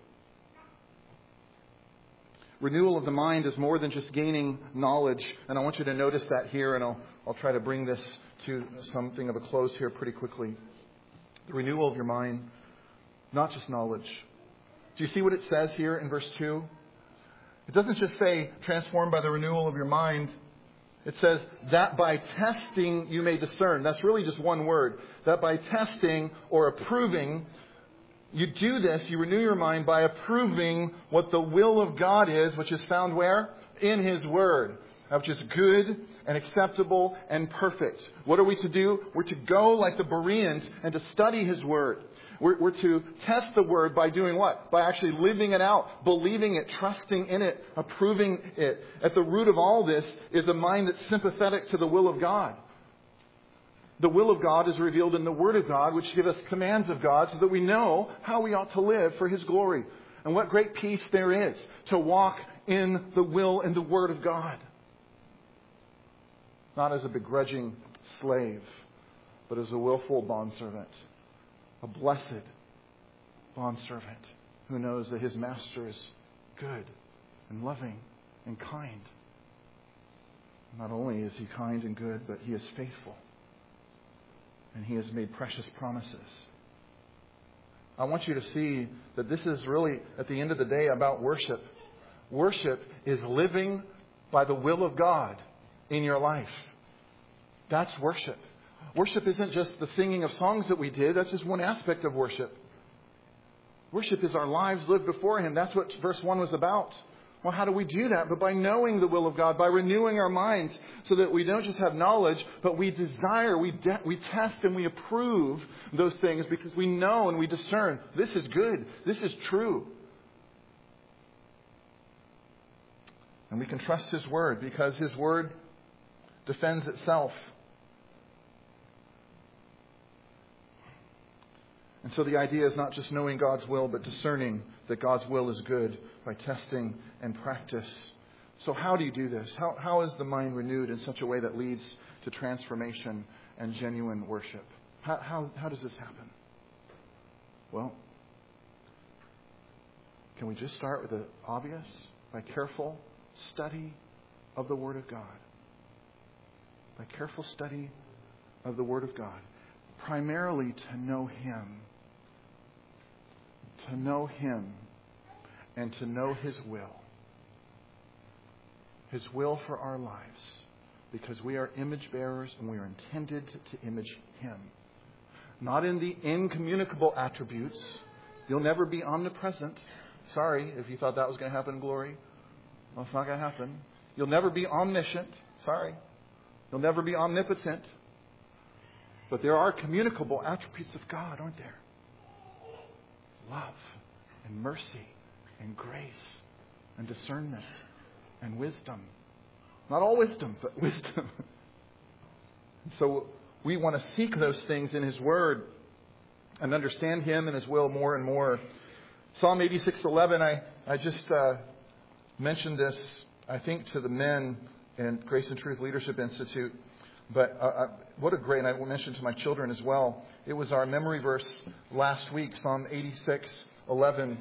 Renewal of the mind is more than just gaining knowledge. And I want you to notice that here, and I'll try to bring this to something of a close here pretty quickly. The renewal of your mind, not just knowledge. Do you see what it says here in verse 2? It doesn't just say, transformed by the renewal of your mind. It says, that by testing you may discern. That's really just one word. That by testing or approving, you do this, you renew your mind by approving what the will of God is, which is found where? In His Word, which is good and acceptable and perfect. What are we to do? We're to go like the Bereans and to study His Word. We're to test the Word by doing what? By actually living it out, believing it, trusting in it, approving it. At the root of all this is a mind that's sympathetic to the will of God. The will of God is revealed in the Word of God, which give us commands of God so that we know how we ought to live for His glory. And what great peace there is to walk in the will and the Word of God. Not as a begrudging slave, but as a willful bondservant. A blessed bondservant who knows that his master is good and loving and kind. Not only is he kind and good, but he is faithful. And he has made precious promises. I want you to see that this is really, at the end of the day, about worship. Worship is living by the will of God in your life. That's worship. Worship isn't just the singing of songs that we did. That's just one aspect of worship. Worship is our lives lived before Him. That's what verse 1 was about. Well, how do we do that? But by knowing the will of God, by renewing our minds so that we don't just have knowledge, but we desire, we test and we approve those things because we know and we discern this is good, this is true. And we can trust His Word because His Word defends itself. And so the idea is not just knowing God's will, but discerning that God's will is good by testing and practice. So how do you do this? How is the mind renewed in such a way that leads to transformation and genuine worship? How does this happen? Well, can we just start with the obvious? By careful study of the Word of God. By careful study of the Word of God. Primarily to know Him. To know Him and to know His will. His will for our lives. Because we are image bearers and we are intended to image Him. Not in the incommunicable attributes. You'll never be omnipresent. Sorry if you thought that was going to happen in glory. Well, it's not going to happen. You'll never be omniscient. Sorry. You'll never be omnipotent. But there are communicable attributes of God, aren't there? Love and mercy and grace and discernment and wisdom. Not all wisdom, but wisdom. And so we want to seek those things in His Word and understand Him and His will more and more Psalm 86:11, I just mentioned this, I think, to the men in Grace and Truth Leadership Institute. But what a great, and I mentioned to my children as well. It was our memory verse last week, Psalm 86:11.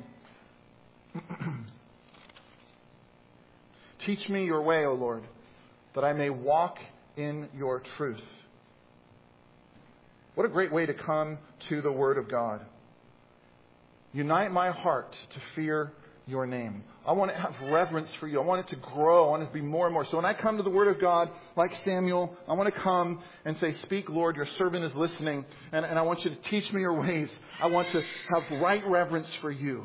Teach me your way, O Lord, that I may walk in your truth. What a great way to come to the Word of God. Unite my heart to fear your name. I want to have reverence for you. I want it to grow. I want it to be more and more. So when I come to the Word of God, like Samuel, I want to come and say, speak, Lord, your servant is listening. And I want you to teach me your ways. I want to have right reverence for you.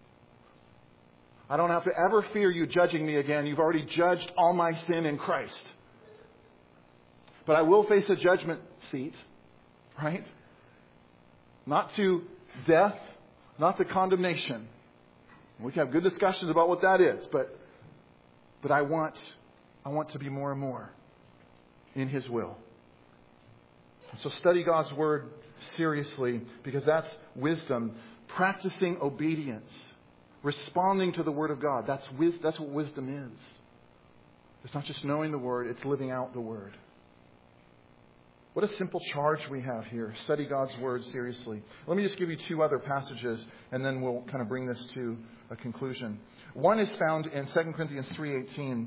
I don't have to ever fear you judging me again. You've already judged all my sin in Christ. But I will face a judgment seat, right? Not to death, not to condemnation. We can have good discussions about what that is, but I want to be more and more in His will. And so study God's Word seriously, because that's wisdom. Practicing obedience, responding to the Word of God. That's what wisdom is. It's not just knowing the Word, it's living out the Word. What a simple charge we have here. Study God's Word seriously. Let me just give you two other passages, and then we'll kind of bring this to a conclusion. One is found in 2 Corinthians 3:18.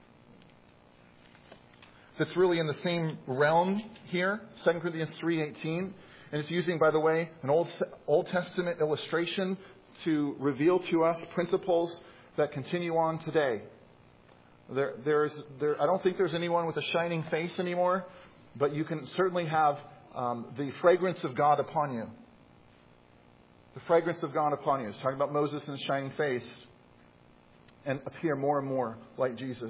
That's really in the same realm here, 2 Corinthians 3:18. And it's using, by the way, an Old Testament illustration to reveal to us principles that continue on today. I don't think there's anyone with a shining face anymore. But you can certainly have the fragrance of God upon you. The fragrance of God upon you. It's talking about Moses and his shining face. And appear more and more like Jesus.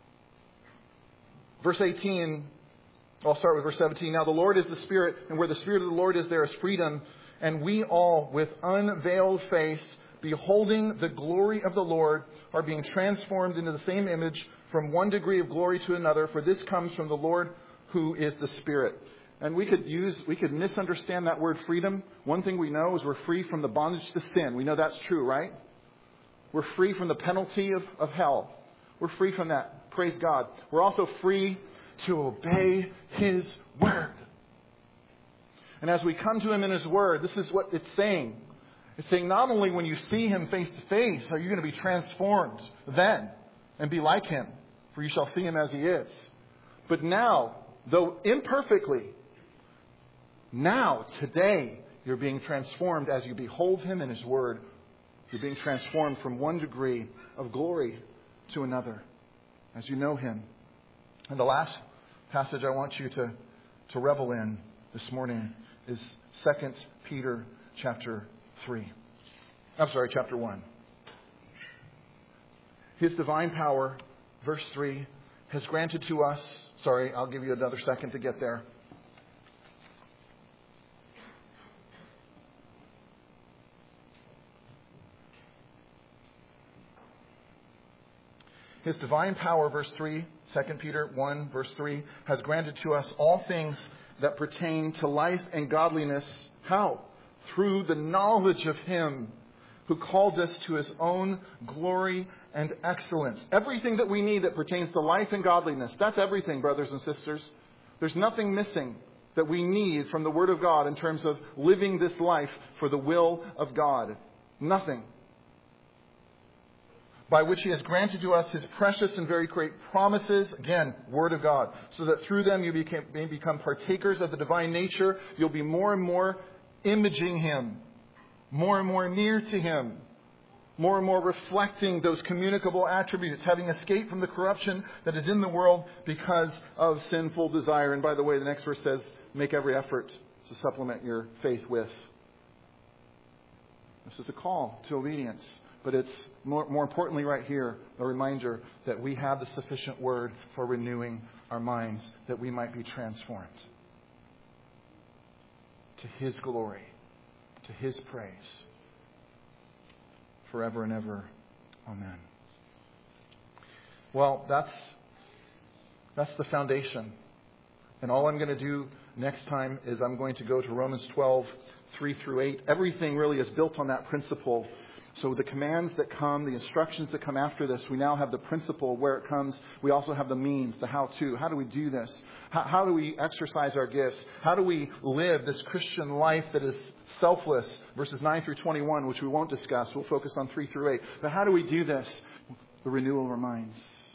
Verse 18, I'll start with verse 17. Now the Lord is the Spirit, and where the Spirit of the Lord is, there is freedom. And we all, with unveiled face, beholding the glory of the Lord, are being transformed into the same image from one degree of glory to another. For this comes from the Lord, who is the Spirit. And we could misunderstand that word freedom. One thing we know is we're free from the bondage to sin. We know that's true, right? We're free from the penalty of hell. We're free from that. Praise God. We're also free to obey His Word. And as we come to Him in His Word, this is what it's saying. It's saying not only when you see Him face to face are you going to be transformed then and be like Him, for you shall see Him as He is. But now, though imperfectly, now, today, you're being transformed as you behold Him in His Word. You're being transformed from one degree of glory to another as you know Him. And the last passage I want you to revel in this morning is 2 Peter chapter 1. His divine power, verse 3, has granted to us... Sorry, I'll give you another second to get there. His divine power, verse 3, 2 Peter 1, verse 3, has granted to us all things that pertain to life and godliness. How? Through the knowledge of Him who called us to His own glory and excellence. Everything that we need that pertains to life and godliness. That's everything, brothers and sisters. There's nothing missing that we need from the Word of God in terms of living this life for the will of God. Nothing. By which He has granted to us His precious and very great promises. Again, Word of God. So that through them you may become partakers of the divine nature. You'll be more and more imaging Him. More and more near to Him. More and more reflecting those communicable attributes. Having escaped from the corruption that is in the world because of sinful desire. And by the way, the next verse says, make every effort to supplement your faith with. This is a call to obedience. But it's more importantly right here, a reminder that we have the sufficient Word for renewing our minds, that we might be transformed to His glory, to His praise, forever and ever. Amen. Well, that's the foundation. And all I'm going to do next time is I'm going to go to Romans 12, 3 through 8. Everything really is built on that principle. So the commands that come, the instructions that come after this, we now have the principle where it comes. We also have the means, the how-to. How do we do this? How do we exercise our gifts? How do we live this Christian life that is selfless? Verses 9 through 21, which we won't discuss. We'll focus on 3 through 8. But how do we do this? The renewal of our minds.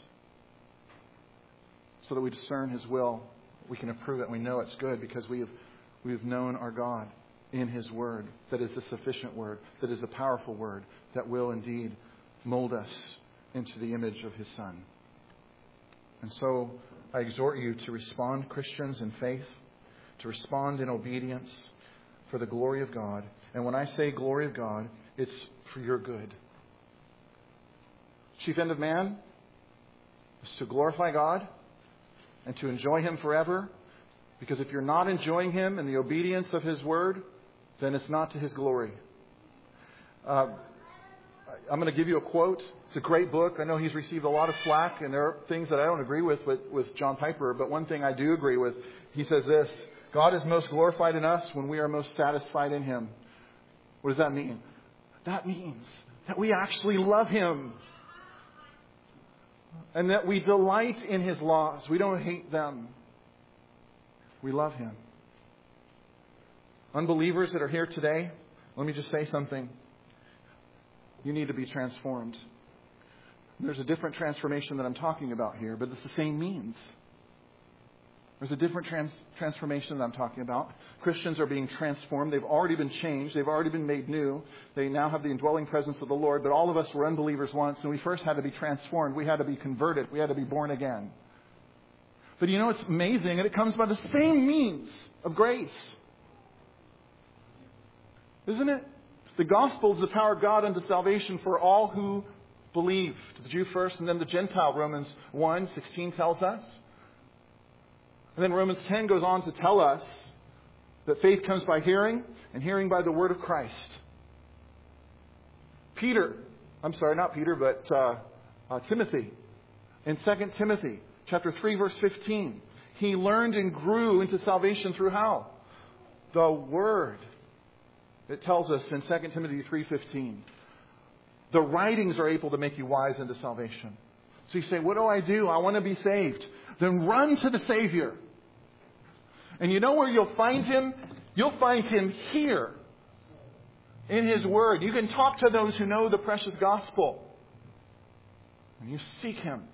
So that we discern His will. We can approve it. We know it's good because we have known our God in His Word, that is a sufficient Word, that is a powerful Word, that will indeed mold us into the image of His Son. And so I exhort you to respond, Christians, in faith, to respond in obedience for the glory of God. And when I say glory of God, it's for your good. Chief end of man is to glorify God and to enjoy Him forever. Because if you're not enjoying Him in the obedience of His Word, then it's not to His glory. I'm going to give you a quote. It's a great book. I know he's received a lot of flack, and there are things that I don't agree with John Piper. But one thing I do agree with, he says this: God is most glorified in us when we are most satisfied in Him. What does that mean? That means that we actually love Him. And that we delight in His laws. We don't hate them. We love Him. Unbelievers that are here today, let me just say something. You need to be transformed. There's a different transformation that I'm talking about here, but it's the same means. There's a different transformation that I'm talking about. Christians are being transformed. They've already been changed. They've already been made new. They now have the indwelling presence of the Lord. But all of us were unbelievers once, and we first had to be transformed. We had to be converted. We had to be born again. But you know, it's amazing, and it comes by the same means of grace. Isn't it? The gospel is the power of God unto salvation for all who believe. To the Jew first and then the Gentile, Romans 1:16 tells us. And then Romans 10 goes on to tell us that faith comes by hearing, and hearing by the word of Christ. Timothy. In 2 Timothy chapter 3, verse 15. He learned and grew into salvation through how? The Word. It tells us in 2 Timothy 3:15. The writings are able to make you wise into salvation. So you say, what do? I want to be saved. Then run to the Savior. And you know where you'll find Him? You'll find Him here. In His Word. You can talk to those who know the precious gospel. And you seek Him.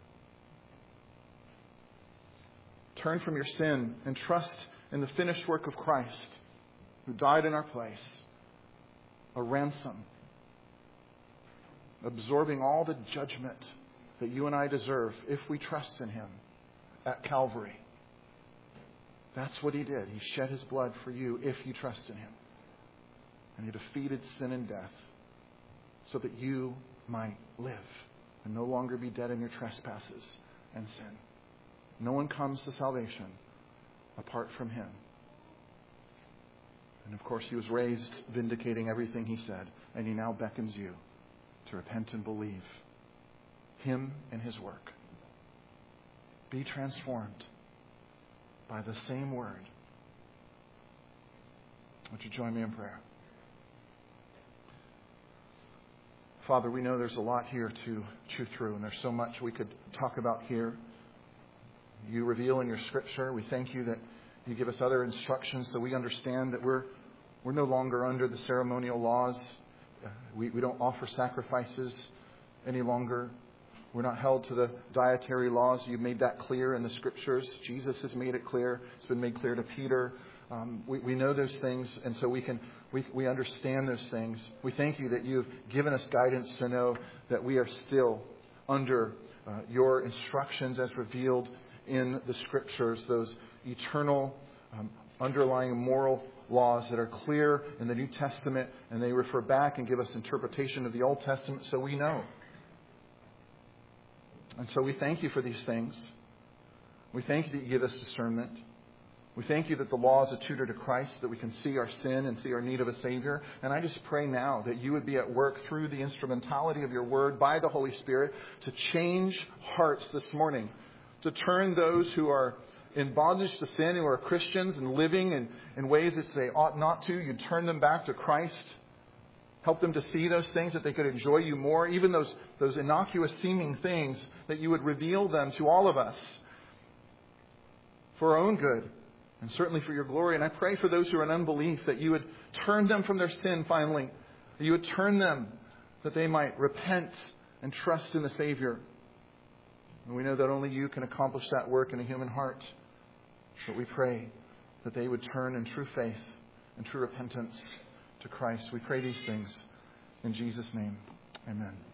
Turn from your sin and trust in the finished work of Christ, who died in our place. A ransom. Absorbing all the judgment that you and I deserve if we trust in Him at Calvary. That's what He did. He shed His blood for you if you trust in Him. And He defeated sin and death so that you might live and no longer be dead in your trespasses and sin. No one comes to salvation apart from Him. And of course, He was raised vindicating everything He said. And He now beckons you to repent and believe Him and His work. Be transformed by the same Word. Would you join me in prayer? Father, we know there's a lot here to chew through, and there's so much we could talk about here. You reveal in your Scripture. We thank you that you give us other instructions so we understand that we're no longer under the ceremonial laws. We don't offer sacrifices any longer. We're not held to the dietary laws. You've made that clear in the Scriptures. Jesus has made it clear. It's been made clear to Peter. We know those things, and so we understand those things. We thank you that you've given us guidance to know that we are still under your instructions as revealed in the Scriptures, those eternal underlying moral laws that are clear in the New Testament, and they refer back and give us interpretation of the Old Testament so we know. And so we thank you for these things. We thank you that you give us discernment. We thank you that the law is a tutor to Christ, that we can see our sin and see our need of a Savior. And I just pray now that you would be at work through the instrumentality of your Word by the Holy Spirit to change hearts this morning, to turn those who are in bondage to sin, who are Christians and living in ways that they ought not to. You turn them back to Christ, Help them to see those things, that they could enjoy you more, even those innocuous seeming things, that you would reveal them to all of us for our own good and certainly for your glory. And I pray for those who are in unbelief, that you would turn them from their sin finally, that you would turn them that they might repent and trust in the Savior. And we know that only you can accomplish that work in a human heart. But we pray that they would turn in true faith and true repentance to Christ. We pray these things in Jesus' name. Amen.